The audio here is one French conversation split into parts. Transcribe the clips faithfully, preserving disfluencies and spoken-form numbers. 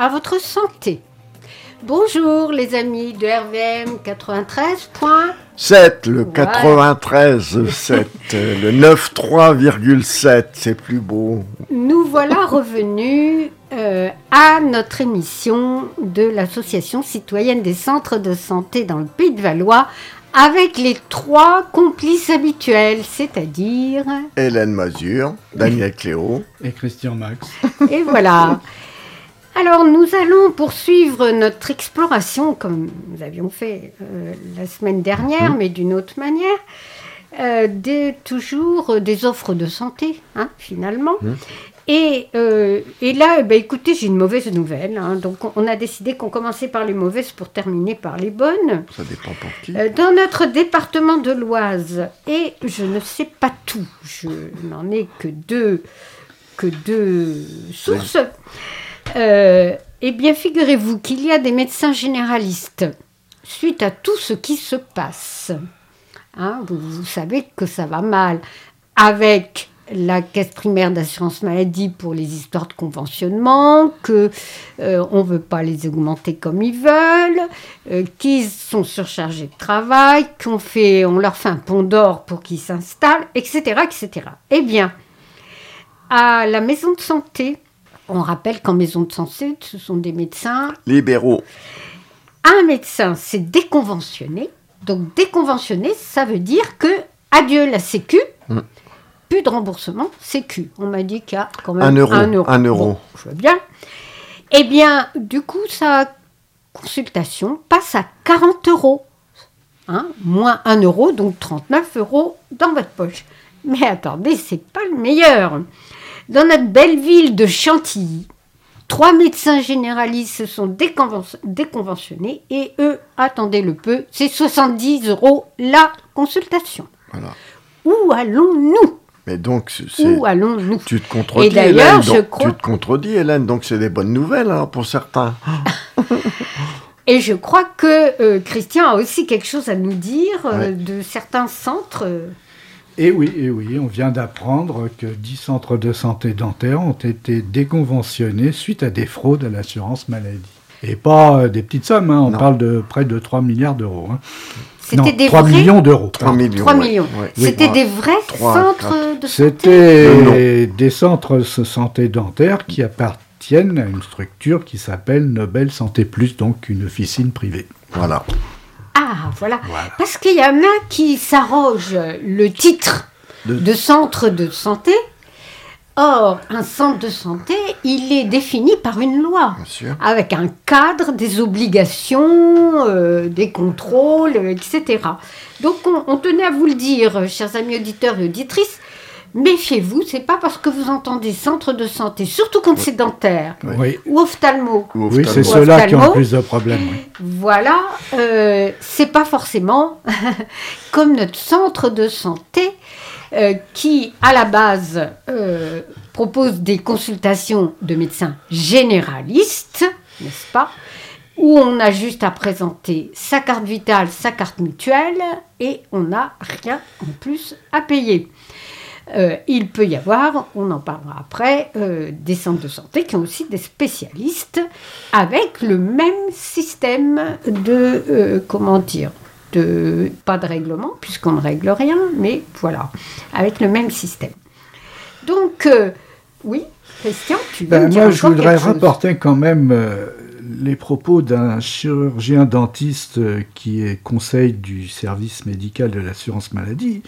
à votre santé. Bonjour les amis de R V M quatre-vingt-treize point sept, le quatre-vingt-treize sept, le quatre-vingt-treize virgule sept, c'est plus beau. Nous voilà revenus euh, à notre émission de l'Association citoyenne des centres de santé dans le Pays de Valois avec les trois complices habituels, c'est-à-dire... Hélène Mazure, Daniel Cléo et Christian Max. Et voilà. Alors, nous allons poursuivre notre exploration, comme nous avions fait euh, la semaine dernière, mmh. mais d'une autre manière, euh, des, toujours euh, des offres de santé, hein, finalement. Mmh. Et, euh, et là, bah, écoutez, j'ai une mauvaise nouvelle. Hein, donc, on, on a décidé qu'on commençait par les mauvaises pour terminer par les bonnes. Ça dépend pour qui. Euh, dans notre département de l'Oise, et je ne sais pas tout, je n'en ai que deux, que deux sources. Oui. Euh, eh bien, figurez-vous qu'il y a des médecins généralistes, suite à tout ce qui se passe. Hein, vous, vous savez que ça va mal avec la caisse primaire d'assurance maladie pour les histoires de conventionnement, qu'on euh, ne veut pas les augmenter comme ils veulent, euh, qu'ils sont surchargés de travail, qu'on fait, on leur fait un pont d'or pour qu'ils s'installent, et cetera, et cetera. Eh bien, à la maison de santé, on rappelle qu'en maison de santé, ce sont des médecins... libéraux. Un médecin, c'est déconventionné. Donc, déconventionné, ça veut dire que, adieu la Sécu, mmh. plus de remboursement, Sécu. On m'a dit qu'il y a quand même un euro. Un euro. Un euro. Bon, je veux bien. Eh bien, du coup, sa consultation passe à quarante euros. Hein, moins un euro, donc trente-neuf euros dans votre poche. Mais attendez, c'est pas le meilleur. Dans notre belle ville de Chantilly, trois médecins généralistes se sont déconven- déconventionnés et eux, attendez le peu, c'est soixante-dix euros la consultation. Voilà. Où allons-nous ? Mais donc, c'est... Où allons-nous ? Tu te contredis, et d'ailleurs, Hélène. je Donc, crois... Tu te contredis, Hélène, donc c'est des bonnes nouvelles hein, pour certains. Et je crois que euh, Christian a aussi quelque chose à nous dire euh, ouais. de certains centres... Euh... Et oui, et oui, on vient d'apprendre que dix centres de santé dentaires ont été déconventionnés suite à des fraudes à l'assurance maladie. Et pas euh, des petites sommes, hein, on non. parle de près de trois milliards d'euros. Hein. C'était non, des trois vrais... millions d'euros. trois millions. trois millions. Ouais. C'était oui. des vrais trois, centres quatre. de santé. C'était des centres de santé dentaires qui appartiennent à une structure qui s'appelle Nobel Santé Plus, donc une officine privée. Voilà. Ah, voilà. voilà. Parce qu'il y en a qui s'arrogent le titre de... de centre de santé. Or, un centre de santé, il est défini par une loi, bien sûr. Avec un cadre, des obligations, euh, des contrôles, et cetera. Donc, on, on tenait à vous le dire, chers amis auditeurs et auditrices, méfiez-vous, c'est pas parce que vous entendez centre de santé, surtout quand oui. c'est dentaire, oui. ou ophtalmo. Ou ophtalmo. Oui, c'est ceux-là qui ont plus de problèmes. Oui. Voilà, euh, c'est pas forcément comme notre centre de santé euh, qui, à la base, euh, propose des consultations de médecins généralistes, n'est-ce pas ? Où on a juste à présenter sa carte vitale, sa carte mutuelle, et on n'a rien en plus à payer. Euh, il peut y avoir, on en parlera après, euh, des centres de santé qui ont aussi des spécialistes avec le même système de, euh, comment dire, de, pas de règlement, puisqu'on ne règle rien, mais voilà, avec le même système. Donc, euh, oui, Christian, tu veux ben, me dire moi, je voudrais quelque chose. rapporter quand même euh, les propos d'un chirurgien dentiste euh, qui est conseil du service médical de l'assurance maladie.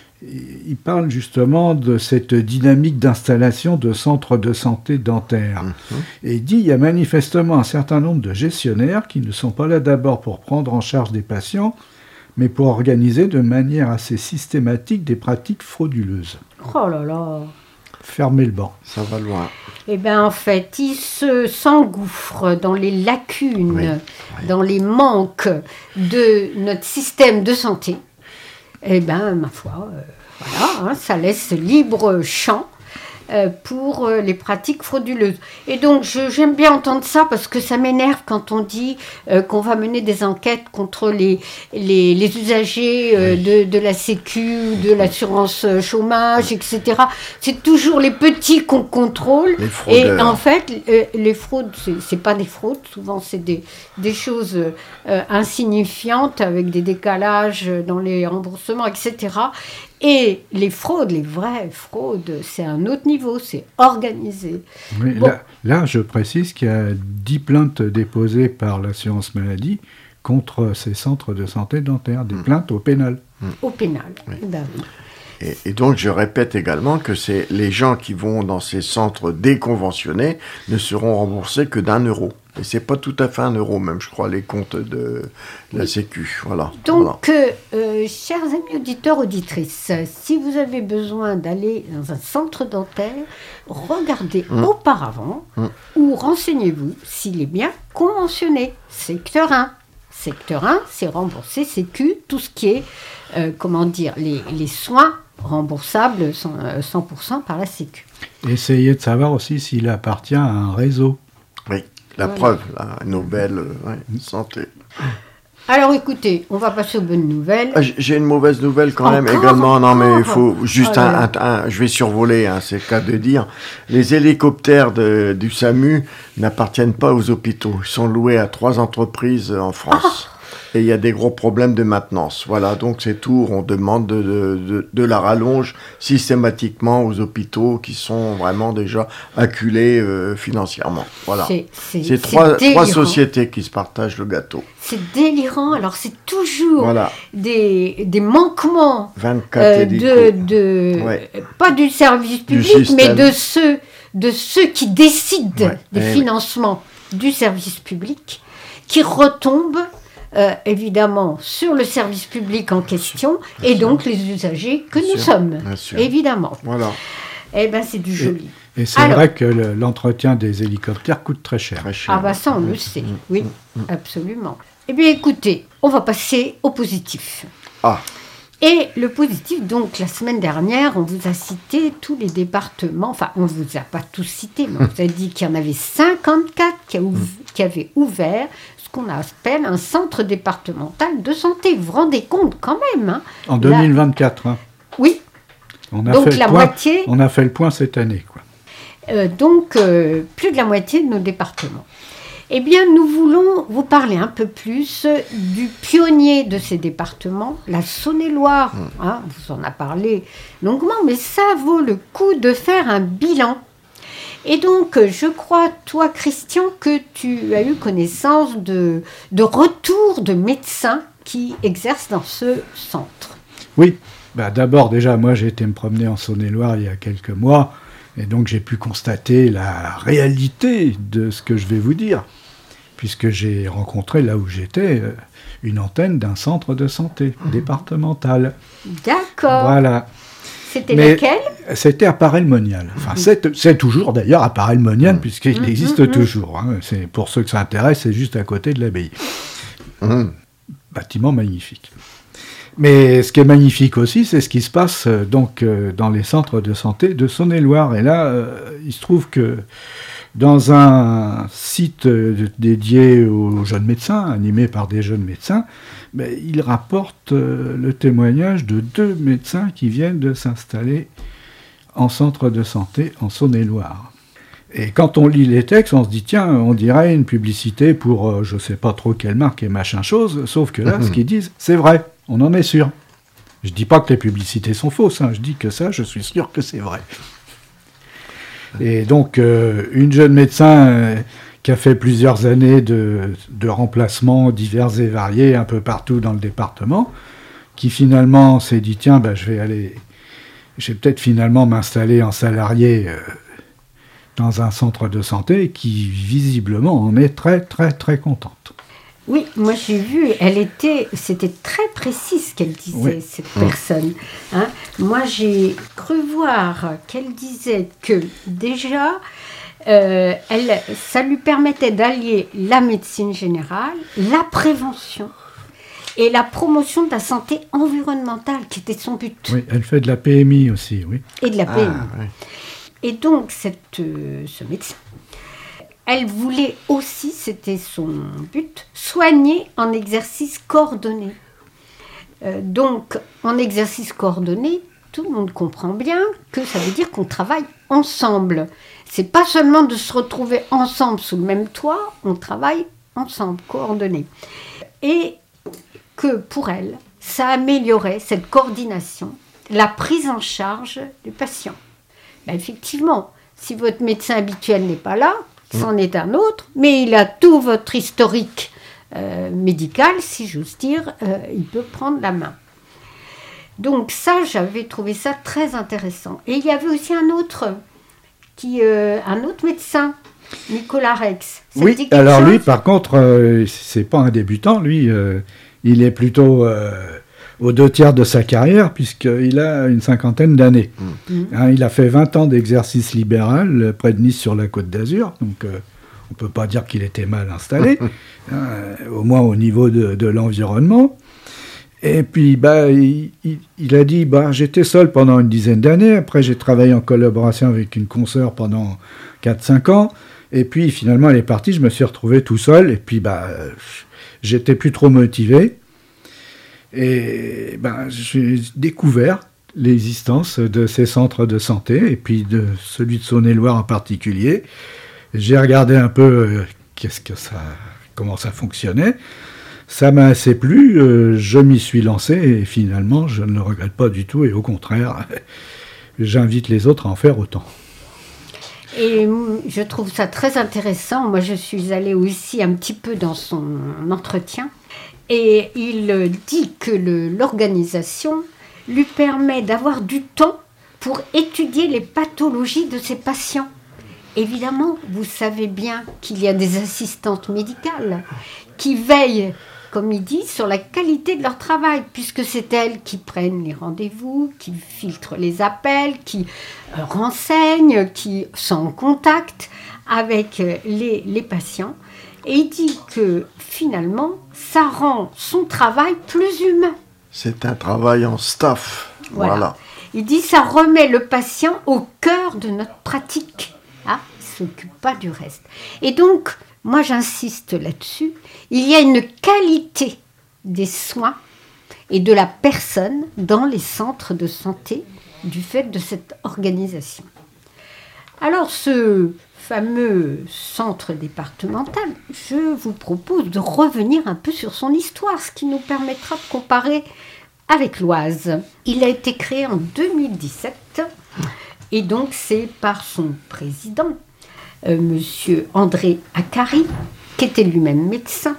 Il parle justement de cette dynamique d'installation de centres de santé dentaires. Mmh. Et il dit qu'il y a manifestement un certain nombre de gestionnaires qui ne sont pas là d'abord pour prendre en charge des patients, mais pour organiser de manière assez systématique des pratiques frauduleuses. Oh là là! Fermez le banc. Ça va loin. Eh bien, en fait, il se s'engouffre dans les lacunes, oui. Oui. dans les manques de notre système de santé. Eh bien, ma foi, euh, voilà, hein, ça laisse libre champ euh, pour euh, les pratiques frauduleuses. Et donc, je, j'aime bien entendre ça parce que ça m'énerve quand on dit euh, qu'on va mener des enquêtes contre les, les, les usagers euh, de, de la Sécu, de l'assurance chômage, et cetera. C'est toujours les petits qu'on contrôle. Les fraudeurs. Et en fait, euh, les fraudes, c'est, c'est pas des fraudes, souvent c'est des, des choses euh, insignifiantes avec des décalages dans les remboursements, et cetera. Et les fraudes, les vraies fraudes, c'est un autre niveau, c'est organisé. Oui, Bon. là, là, je précise qu'il y a dix plaintes déposées par l'assurance maladie contre ces centres de santé dentaire, des mmh. plaintes au pénal. Mmh. Au pénal, oui. Ben oui. Et, et donc, je répète également que c'est les gens qui vont dans ces centres déconventionnés ne seront remboursés que d'un euro. Et c'est pas tout à fait un euro, même, je crois, les comptes de la Sécu. Voilà. Donc, voilà. Euh, euh, chers amis auditeurs, auditrices, si vous avez besoin d'aller dans un centre dentaire, regardez mmh. auparavant mmh. ou renseignez-vous s'il est bien conventionné. Secteur un. Secteur un, c'est remboursé Sécu, tout ce qui est, euh, comment dire, les, les soins remboursables cent pour cent par la Sécu. Essayez de savoir aussi s'il appartient à un réseau. Oui, la voilà. preuve, la Nobel ouais, santé. Alors écoutez, on va passer aux bonnes nouvelles. Ah, j'ai une mauvaise nouvelle quand encore, même également. Encore. Non mais il faut juste oh un, un, un, je vais survoler, hein, c'est le cas de dire. Les hélicoptères de, du SAMU n'appartiennent pas aux hôpitaux. Ils sont loués à trois entreprises en France. Oh. Et il y a des gros problèmes de maintenance. Voilà, donc c'est tout. On demande de, de, de, de la rallonge systématiquement aux hôpitaux qui sont vraiment déjà acculés euh, financièrement. Voilà. C'est, c'est, c'est trois, trois sociétés qui se partagent le gâteau. C'est délirant. Alors, c'est toujours voilà. des, des manquements vingt-quatre euh, de, de ouais. pas du service public, du mais de ceux, de ceux qui décident ouais. des eh financements oui. du service public qui retombent Euh, évidemment sur le service public en question bien et sûr. Donc les usagers que bien nous sûr. Sommes, évidemment. Voilà. Eh bien, c'est du joli. Et, et c'est Alors, vrai que le, l'entretien des hélicoptères coûte très cher. Très cher. Ah bah ça, on oui. le sait. Oui, mmh. absolument. Eh bien, écoutez, on va passer au positif. Ah. Et le positif, donc, la semaine dernière, on vous a cité tous les départements, enfin, on ne vous a pas tous cités, mais on vous a dit qu'il y en avait cinquante-quatre qui, a ouv- qui avaient ouvert ce qu'on appelle un centre départemental de santé. Vous vous rendez compte quand même hein, en deux mille vingt-quatre. Hein. Oui. On a donc, fait la le point, moitié... On a fait le point cette année, quoi. Euh, donc, euh, plus de la moitié de nos départements. Eh bien, nous voulons vous parler un peu plus du pionnier de ces départements, la Saône-et-Loire. Mmh. Hein, vous en a parlé longuement, mais ça vaut le coup de faire un bilan. Et donc, je crois, toi, Christian, que tu as eu connaissance de, de retours de médecins qui exercent dans ce centre. Oui, bah, d'abord, déjà, moi, j'ai été me promener en Saône-et-Loire il y a quelques mois, et donc j'ai pu constater la réalité de ce que je vais vous dire. Puisque j'ai rencontré, là où j'étais, une antenne d'un centre de santé mmh. départemental. D'accord. Voilà. C'était Mais lequel ? C'était à Paray-le-Monial. Enfin, mmh. c'est, c'est toujours d'ailleurs à Paray-le-Monial, mmh. puisqu'il mmh. existe mmh. toujours. Hein. C'est, pour ceux que ça intéresse, c'est juste à côté de l'abbaye. Mmh. Bâtiment magnifique. Mais ce qui est magnifique aussi, c'est ce qui se passe euh, donc, euh, dans les centres de santé de Saône-et-Loire. Et là, euh, il se trouve que dans un site dédié aux jeunes médecins, animé par des jeunes médecins, ben, il rapporte euh, le témoignage de deux médecins qui viennent de s'installer en centre de santé en Saône-et-Loire. Et quand on lit les textes, on se dit, tiens, on dirait une publicité pour euh, je ne sais pas trop quelle marque et machin chose, sauf que là, mmh. ce qu'ils disent, c'est vrai, on en est sûr. Je ne dis pas que les publicités sont fausses, hein, je dis que ça, je suis sûr que c'est vrai. Et donc, euh, une jeune médecin euh, qui a fait plusieurs années de, de remplacements divers et variés un peu partout dans le département, qui finalement s'est dit, tiens, ben, je vais aller, je vais peut-être finalement m'installer en salarié euh, dans un centre de santé, qui visiblement en est très, très, très contente. Oui, moi j'ai vu, elle était, c'était très précis ce qu'elle disait, oui. cette personne. Hein. Moi j'ai cru voir qu'elle disait que déjà, euh, elle, ça lui permettait d'allier la médecine générale, la prévention et la promotion de la santé environnementale, qui était son but. Oui, elle fait de la P M I aussi, oui. Et de la P M I. Ah, oui. Et donc, cette, euh, ce médecin, elle voulait aussi, c'était son but, soigner en exercice coordonné. Euh, donc, en exercice coordonné, tout le monde comprend bien que ça veut dire qu'on travaille ensemble. C'est pas seulement de se retrouver ensemble sous le même toit, on travaille ensemble, coordonné. Et que pour elle, ça améliorait cette coordination, la prise en charge du patient. Ben effectivement, si votre médecin habituel n'est pas là, c'en est un autre, mais il a tout votre historique euh, médical, si j'ose dire, euh, il peut prendre la main. Donc ça, j'avais trouvé ça très intéressant. Et il y avait aussi un autre, qui, euh, un autre médecin, Nicolas Rex. Ça oui, alors chose lui, par contre, euh, c'est pas un débutant, lui, euh, il est plutôt euh, aux deux tiers de sa carrière, puisqu'il a une cinquantaine d'années. Mmh. Hein, il a fait vingt ans d'exercice libéral près de Nice sur la Côte d'Azur, donc euh, on ne peut pas dire qu'il était mal installé, hein, au moins au niveau de, de l'environnement. Et puis, bah, il, il, il a dit, bah, j'étais seul pendant une dizaine d'années, après j'ai travaillé en collaboration avec une consoeur pendant quatre cinq ans, et puis finalement elle est partie, je me suis retrouvé tout seul, et puis bah, j'étais plus trop motivé, et bah, j'ai découvert l'existence de ces centres de santé, et puis de celui de Saône-et-Loire en particulier. J'ai regardé un peu euh, qu'est-ce que ça, comment ça fonctionnait. Ça m'a assez plu, euh, je m'y suis lancé et finalement je ne le regrette pas du tout et au contraire, j'invite les autres à en faire autant. Et je trouve ça très intéressant. Moi je suis allée aussi un petit peu dans son entretien et il dit que le, l'organisation lui permet d'avoir du temps pour étudier les pathologies de ses patients. Évidemment, vous savez bien qu'il y a des assistantes médicales qui veillent, comme il dit, sur la qualité de leur travail, puisque c'est elles qui prennent les rendez-vous, qui filtrent les appels, qui euh, renseignent, qui sont en contact avec euh, les, les patients. Et il dit que finalement, ça rend son travail plus humain. C'est un travail en staff. Voilà. voilà. Il dit que ça remet le patient au cœur de notre pratique. Ah, il ne s'occupe pas du reste. Et donc, moi j'insiste là-dessus, il y a une qualité des soins et de la personne dans les centres de santé du fait de cette organisation. Alors ce fameux centre départemental, je vous propose de revenir un peu sur son histoire, ce qui nous permettra de comparer avec l'Oise. Il a été créé en deux mille dix-sept et donc c'est par son président, Euh, Monsieur André Accari, qui était lui-même médecin.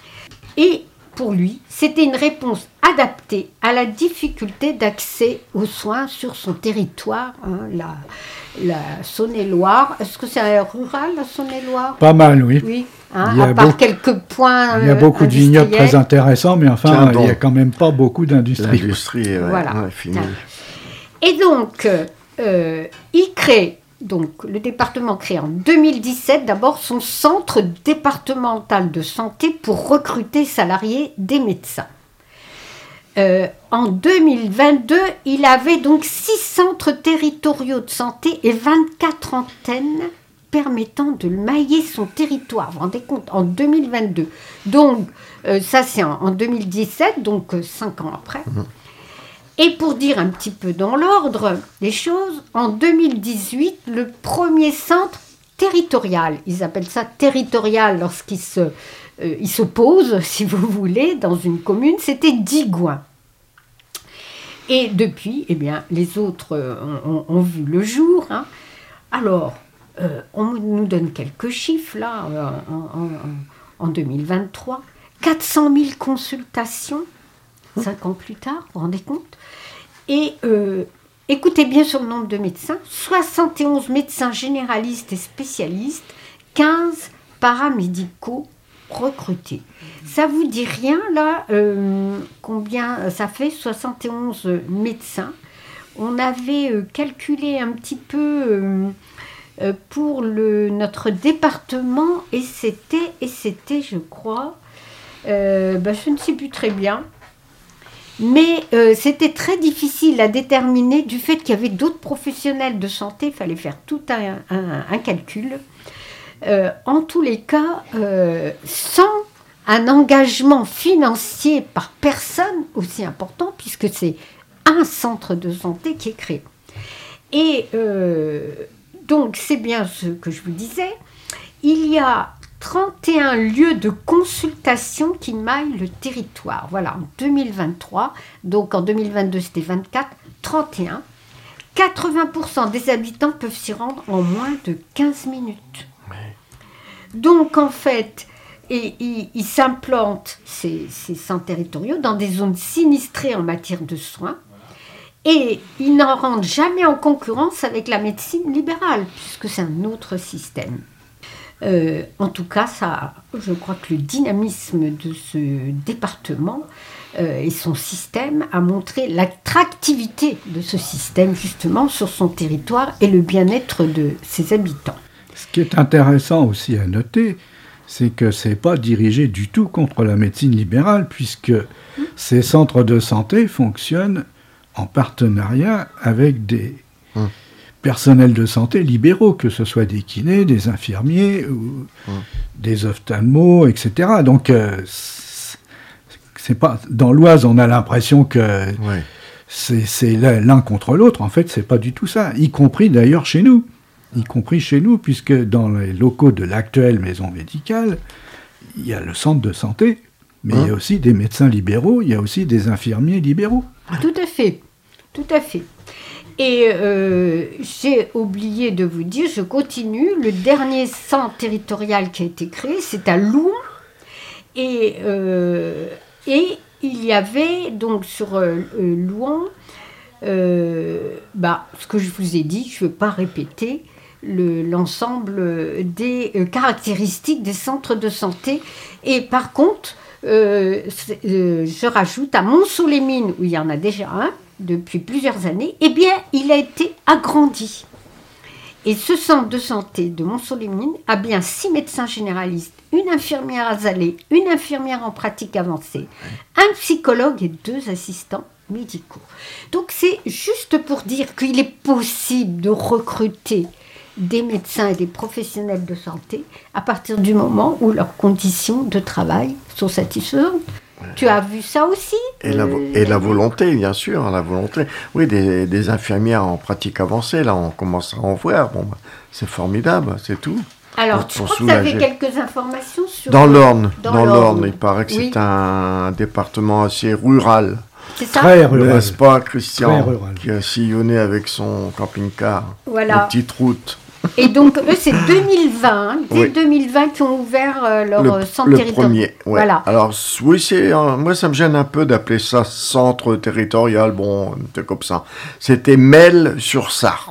Et pour lui, c'était une réponse adaptée à la difficulté d'accès aux soins sur son territoire, hein, la, la Saône-et-Loire. Est-ce que c'est rural, la Saône-et-Loire ? Pas mal, oui. Oui, hein, à part beaucoup, quelques points. Il y a beaucoup de vignobles très intéressants, mais enfin, il n'y a quand même pas beaucoup d'industrie. L'industrie, ouais, voilà. Ouais, fini. Et donc, euh, il crée. Donc, le département crée en deux mille dix-sept d'abord son centre départemental de santé pour recruter salariés des médecins. Euh, en deux mille vingt-deux, il avait donc six centres territoriaux de santé et vingt-quatre antennes permettant de mailler son territoire. Vous vous rendez compte, en deux mille vingt-deux. Donc, euh, ça c'est en, en deux mille dix-sept, donc euh, cinq ans après. Mmh. Et pour dire un petit peu dans l'ordre des choses, en deux mille dix-huit, le premier centre territorial, ils appellent ça territorial lorsqu'ils se, euh, ils s'opposent, si vous voulez, dans une commune, c'était Digoin. Et depuis, eh bien, les autres euh, ont, ont vu le jour. Hein. Alors, euh, on nous donne quelques chiffres, là, euh, en, en, en deux mille vingt-trois. quatre cent mille consultations, cinq ans plus tard, vous vous rendez compte ? Et euh, écoutez bien sur le nombre de médecins, soixante et onze médecins généralistes et spécialistes, quinze paramédicaux recrutés. Ça vous dit rien, là, euh, combien ça fait, soixante et onze médecins. On avait euh, calculé un petit peu euh, euh, pour le, notre département, et c'était, et c'était je crois, euh, ben, je ne sais plus très bien, Mais euh, c'était très difficile à déterminer du fait qu'il y avait d'autres professionnels de santé, il fallait faire tout un, un, un calcul. Euh, en tous les cas, euh, sans un engagement financier par personne aussi important, puisque c'est un centre de santé qui est créé. Et euh, donc, c'est bien ce que je vous disais, il y a trente et un lieux de consultation qui maillent le territoire. Voilà, en deux mille vingt-trois, donc en deux mille vingt-deux c'était vingt-quatre, trente et un. quatre-vingts pour cent des habitants peuvent s'y rendre en moins de quinze minutes. Donc en fait, et, ils, ils s'implantent, ces, ces centres territoriaux, dans des zones sinistrées en matière de soins. Et ils n'en rentrent jamais en concurrence avec la médecine libérale, puisque c'est un autre système. Euh, en tout cas, ça, je crois que le dynamisme de ce département euh, et son système a montré l'attractivité de ce système, justement, sur son territoire et le bien-être de ses habitants. Ce qui est intéressant aussi à noter, c'est que ce n'est pas dirigé du tout contre la médecine libérale, puisque mmh. ces centres de santé fonctionnent en partenariat avec des mmh. personnels de santé libéraux, que ce soit des kinés, des infirmiers, ou mmh. des ophtalmos, et cetera. Donc, euh, c'est pas, dans l'Oise, on a l'impression que ouais. c'est, c'est l'un contre l'autre. En fait, ce n'est pas du tout ça, y compris d'ailleurs chez nous. y compris chez nous, puisque dans les locaux de l'actuelle maison médicale, il y a le centre de santé, mais hein? il y a aussi des médecins libéraux, il y a aussi des infirmiers libéraux. Tout à fait, tout à fait. Et euh, j'ai oublié de vous dire, je continue, le dernier centre territorial qui a été créé, c'est à Louhans, et, euh, et il y avait donc sur euh, Louhans, euh, bah, ce que je vous ai dit, je ne veux pas répéter, Le, l'ensemble des euh, caractéristiques des centres de santé. Et par contre, euh, euh, je rajoute à Montceau-les-Mines, où il y en a déjà un depuis plusieurs années, eh bien, il a été agrandi. Et ce centre de santé de Montceau-les-Mines a bien six médecins généralistes, une infirmière azalée, une infirmière en pratique avancée, un psychologue et deux assistants médicaux. Donc, c'est juste pour dire qu'il est possible de recruter des médecins et des professionnels de santé à partir du moment où leurs conditions de travail sont satisfaisantes. Ouais. Tu as vu ça aussi et, la, vo- et la volonté, bien sûr, la volonté. Oui, des, des infirmières en pratique avancée, là, on commence à en voir. Bon, bah, c'est formidable, c'est tout. Alors, pour, tu crois que tu avais quelques informations sur... Dans l'Orne, dans, dans l'Orne, l'Orne. il paraît que oui. c'est un département assez rural. C'est ça ? Très rural. N'est-ce pas, Christian, Très rural. Qui a sillonné avec son camping-car, voilà. les petites routes. Et donc, eux, c'est deux mille vingt, dès oui. deux mille vingt qu'ils ont ouvert euh, leur le, centre le territorial. Premier, ouais. Voilà. Alors, oui, c'est, euh, moi, ça me gêne un peu d'appeler ça centre territorial, bon, c'est comme ça. C'était Melle-sur-Sarthe,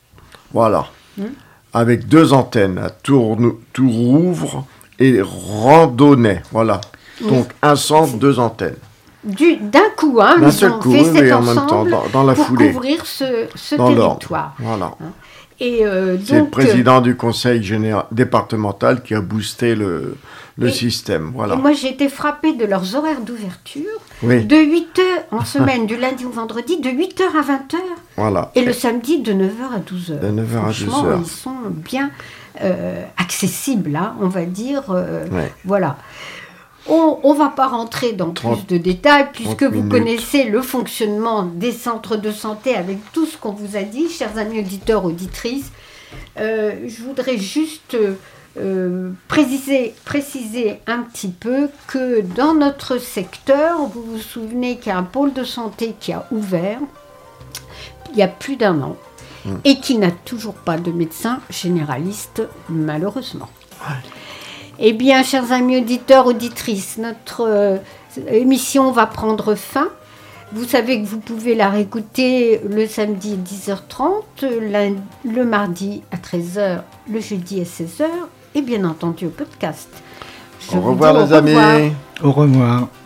voilà, mmh. avec deux antennes, à Tourne, Tourouvre et Randonnais, voilà. Mmh. Donc, un centre, deux antennes. Du, d'un coup, hein, d'un ils ont coup, fait oui, cet en ensemble même temps, dans, dans la pour foulée. couvrir ce, ce dans territoire. Voilà. Hein. Et euh, donc, c'est le président du conseil général départemental qui a boosté le, le et, système. Voilà. Et moi, j'ai été frappée de leurs horaires d'ouverture. Oui. De huit heures en semaine, du lundi au vendredi, de huit heures à vingt heures. Voilà. Et le samedi, de neuf heures à douze heures. De neuf heures à douze heures. Ils sont bien euh, accessibles, hein, on va dire. Euh, ouais. Voilà. On ne va pas rentrer dans plus de détails, puisque vous minutes. connaissez le fonctionnement des centres de santé avec tout ce qu'on vous a dit, chers amis auditeurs, auditrices. Euh, je voudrais juste euh, préciser, préciser un petit peu que dans notre secteur, vous vous souvenez qu'il y a un pôle de santé qui a ouvert il y a plus d'un an mmh. et qui n'a toujours pas de médecin généraliste, malheureusement. Ouais. Eh bien, chers amis auditeurs, auditrices, notre euh, émission va prendre fin. Vous savez que vous pouvez la réécouter le samedi à dix heures trente, le, le mardi à treize heures, le jeudi à seize heures et bien entendu au podcast. Je au revoir les amis. Au revoir.